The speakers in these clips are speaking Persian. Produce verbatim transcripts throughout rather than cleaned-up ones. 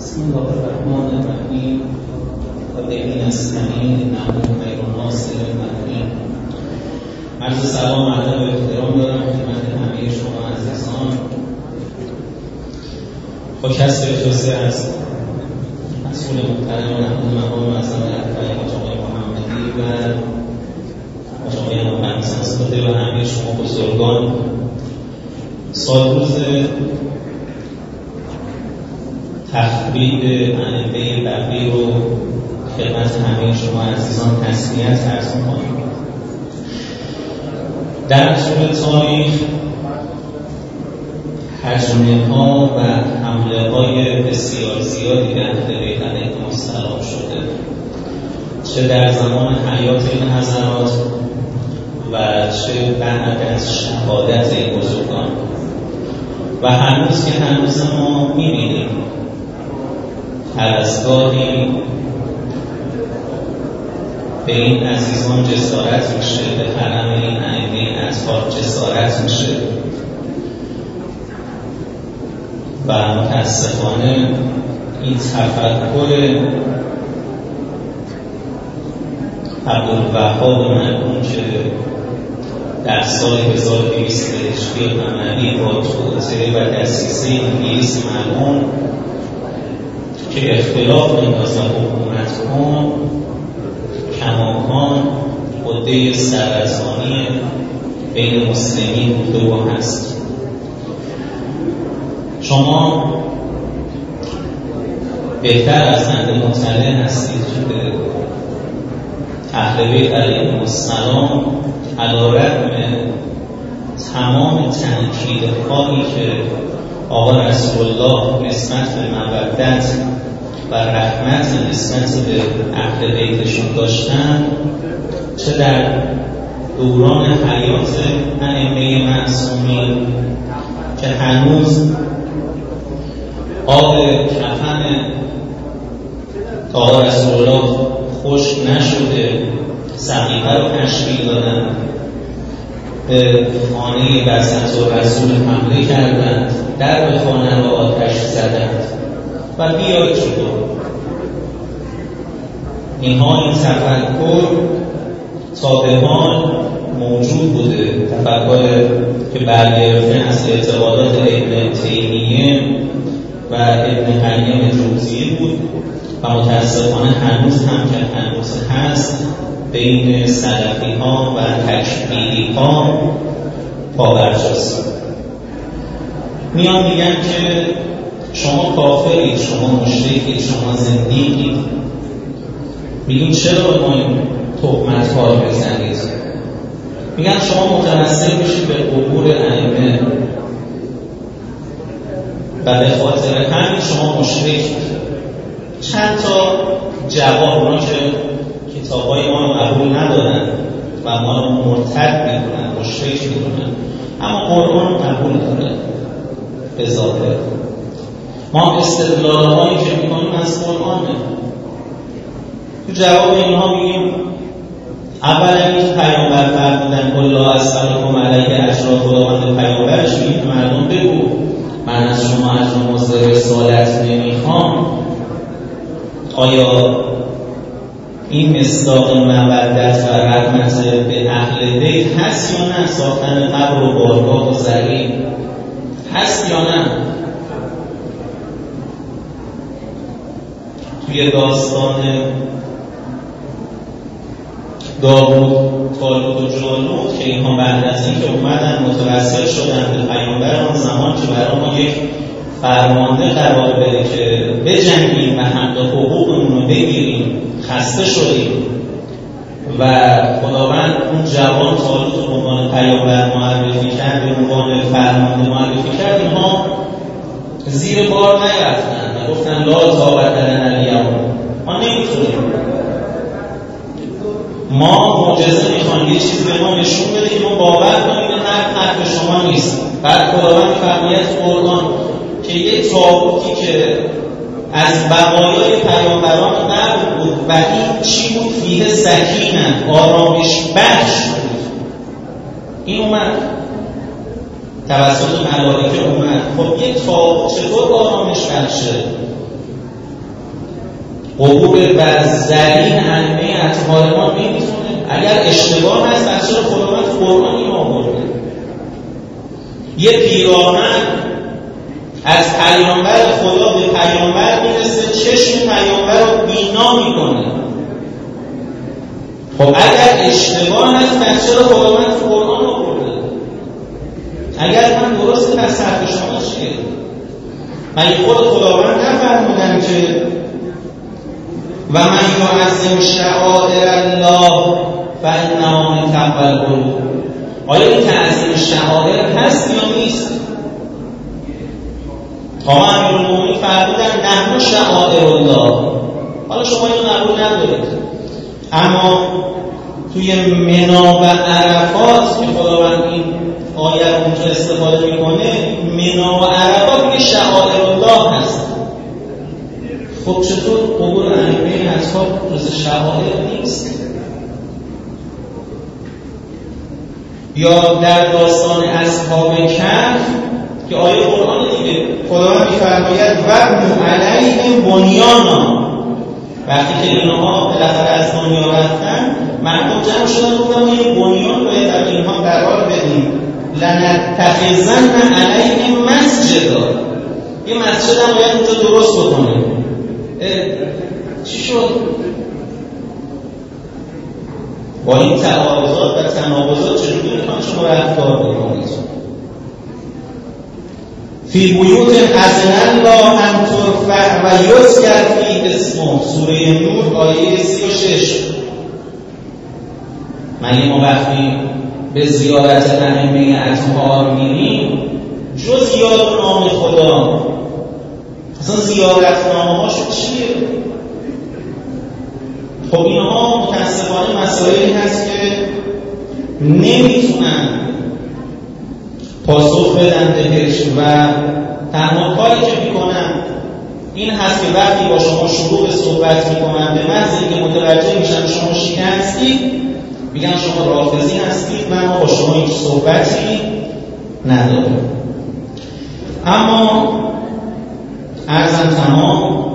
بسم الله الرحمن الرحیم و به نستعین انه خیر الناصر المعین. عرض سلام و ادب و احترام دارم خدمت همه شما عزیزان. با کسب اجازه از مسئول محترم و نهاد مقام معظم رهبری حاج آقای محمدی و حاج آقای محمدی و همه شما بزرگان، سالروز تخریب ائمه بقی رو خدمت همه شما عزیزان تسلیت عرض می‌کنم. در طول تاریخ هجمه‌ها و حمله‌های بسیار زیادی به اهل بیت علیهم السلام شده، چه در زمان حیات این حضرات و چه بعد از شهادت این بزرگان و هنوز که هنوز ما می‌بینیم هر از گاهی به این عزیزان جسارت میشه، به حرم این ائمه اطهار جسارت میشه و متاسفانه این تفکر عبدالوهاب مرحوم که در سال هزار و دویست هجری قمری با توطئه و دسیسه انگلیس ملعون که اختلاف انداز و حکومت کن کماکان عده سرطانی بین مسلمین بوده و هست. شما بهتر از بنده مطلع هستید که به اهل بیت علیهم السلام علی‌رغم تمام تنکیدهایی که آقا رسول الله نسبت به مودت و رحمت نسبت به اهل بیتشون داشتن، چه در دوران حیات ائمه معصومین که هنوز آب کفن آقا رسول الله خشک نشده، سقیفه رو تشکیل دادن، به خانه بسط و رسول حمله کردند، در به خانه را آتش زدند و بیایید جلو. اینها این تفکر تا به حال موجود بوده، تفکر که برگرفته از اعتقادات ابن تیمیه و ابن قیم جوزیه بود و متاسفانه هنوز هم که هنوز هست بین سلفی ها و تکفیری ها پابرجاست. میان میگن که شما کافرید، شما مشرکید، شما زندیقید. میگیم چرا به ما این تهمت ها رو بزنید؟ میگن شما متوسل میشید به قبور ائمه و به خاطر همین شما مشرکید. چند تا جواب، اونا که کتابای ما رو قبول ندارن و ما رو مرتد میکنن، مشرک میکنن، اما قرآن رو قبول داره به ظاهر. ما استدلال‌هایی که میکنیم از قرآنه. تو جواب اینها میگیم اولا این پیامبر فرمودن قل لا اسألکم علیه اجرا، خداوند پیامبرش میگه مردم بگو من از شما اجر مزد رسالت نمیخوام. آیا این مصداق مودت و رحمت به اهل بیت هست یا نه؟ ساختن قبر و بارگاه و زرین هست یا نه؟ توی داستان داوود، طالوت و جالوت که اینها بعد از این که اومدن متوسل شدن به پیامبر آن زمان که برای ما یک فرمانده قرار بده که بجنگیم و حق حقوقمون رو بگیریم، خسته شدیم و خداوند اون جوان طالوت رو به عنوان پیامبر معرفی کرد، به عنوان فرمانده معرفی کرد، اینها زیر بار نرفتن و گفتن لا طاقت لنا الیوم، ما نمیتونیم، ما معجزه میخوایم، یه چیزی به ما نشون بده که ما باور کنیم این حرف حرف شما نیست. بعد خداوند فرمود قرآن که یه تابوتی که از بقایای پیامبران قبل بود و این چی بود؟ فیه سکینه، آرامش بخش بود. این اومد توسط ملائکه اومد. خب یک تابوت چطور آرامش بخشه؟ قبول و ذلیل ائمه اطهار ما نمیتونه. اگر اشتباه هست پس چرا خداوند قرآن اینو آورده؟ یه پیراهن از پیامبر خدا به پیامبر میرسه، چشم پیامبر رو بینا میکنه. خب اگر اشتباه هست پس چرا خداوند قرآن آورده؟ اگر من درسته پس حرف شما چیه؟ مگه خود خداوند نفرمودن که و من یعظم شعائر الله فانها من تقوی القلوب؟ آیا این تعظیم شعائر هست یا نیست؟ آقا امیرالمومنین فرمودن نحن شعائر الله. حالا شما اینو قبول ندارید، اما توی منا و عرفات که خداوند این آیه اونجا استفاده میکنه، منا و عرفات میگه شعائر الله هست. خب چطور قبول ائمه اصحاب جز شعائر نیست؟ یا در داستان اصحاب کهف که آیه قرآن دیگه خداوند می‌فرماید وَبْنُوا عَلَیْهِمْ بُنْیَانًا. وقتی که اینها بالاخره از دنیا رفتن، مردم جمع شدن گفتن ما یه بنیان باید در اینها قرار بدیم، لَنَتَّخِذَنَّ عَلَیْهِمْ مَسْجِدًا. یه مسجد هم باید اونجا درست بکنیم. چی شد؟ با این تعارضات و تناقضات چجوری میخوان شما رفتار بکنید؟ فی بیوت اذن الله ان ترفع و یذکر فیها اسمه. سوره نور آیه سی و شش. مگه ما وقتی به زیارت ائمه اطهار میریم جز یاد نام خدا، اصلا زیارت نامه هاشون چیه؟ خب اینها متاسفانه مسائلی هست که نمیتونن پاسخ بدن بهش و تنها کاری که میکنن این هست که وقتی با شما شروع به صحبت میکنن به محض اینکه متوجه میشن شما شیعه هستید میگن شما رافضی هستید و ما با شما هیچ صحبتی نداریم. اما عرضم تمام،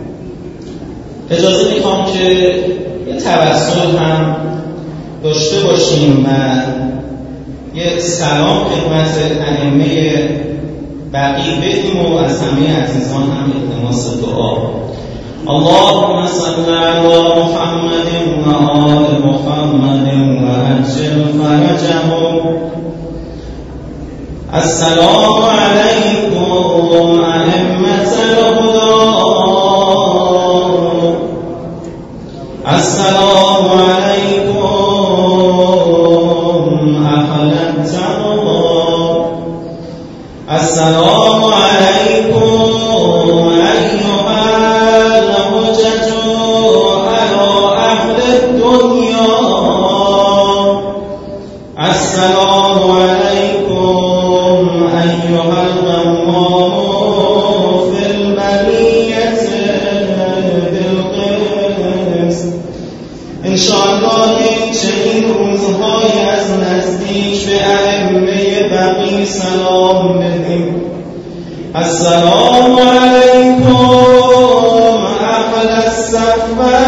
اجازه میخوام که یه توسل هم داشته باشیم و یه سلام خدمت ائمه بقیه بدیم و از همه عزیزان هم التماس دعا. اللهم صل علی محمد و آل محمد و عجل فرجهم. السلام علیکم ائمة الهدى. السلام علیکم اهل التقوى. السلام علیکم ایها الحجة علی اهل الدنیا. السلام علیکم ایها الغمام فی البریة بالقسط. انشاءالله این چنین روزهای از نزدیک به ائمه بقیه سلام بدیم. السلام علیکم اهل الصفا.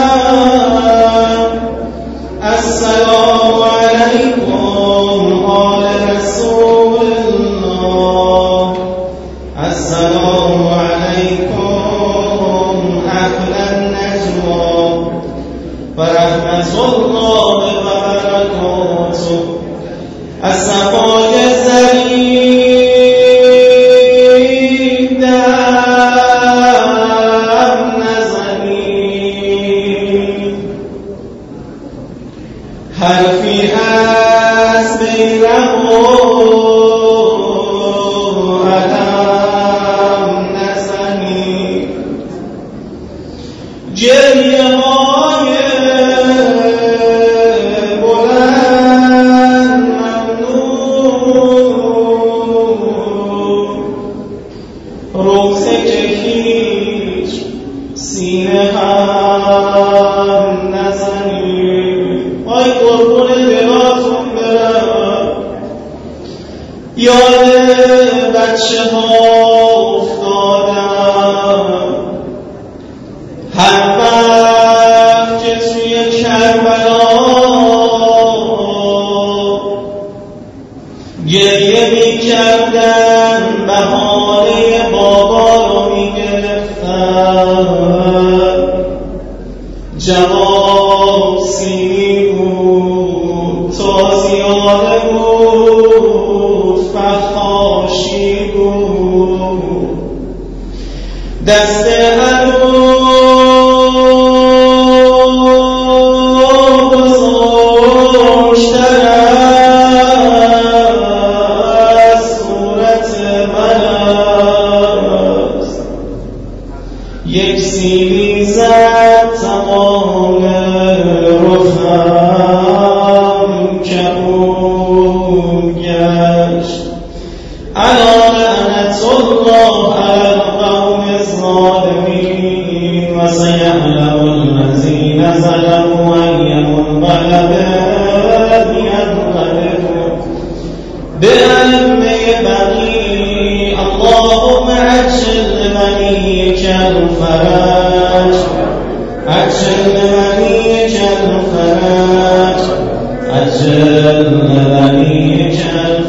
السلام علیکم آل رسول الله. السلام علیکم اهل النجوى و رحمت الله و برکاته. الصفای زرید در نزنید، حرفی از بیرم و علم نزنید. گریه های بلند ممنوع، روزه که هیچ سینه هم نزنید. آی قربون دلاتون برم، یاد بچه ها افتادم. هر دست عدو بزرگتر از صورت من است. یک سیلی زد تمام رخم کبود گشت. الا لعنة الله علی القوم الظالمین و سیعلم الذین ظلموا أی منقلب ینقلبون بأنبه بنی. اللهم عجل لمنیک الفرج، عجل لمنیک الفرج، عجل لمنیک الفرج.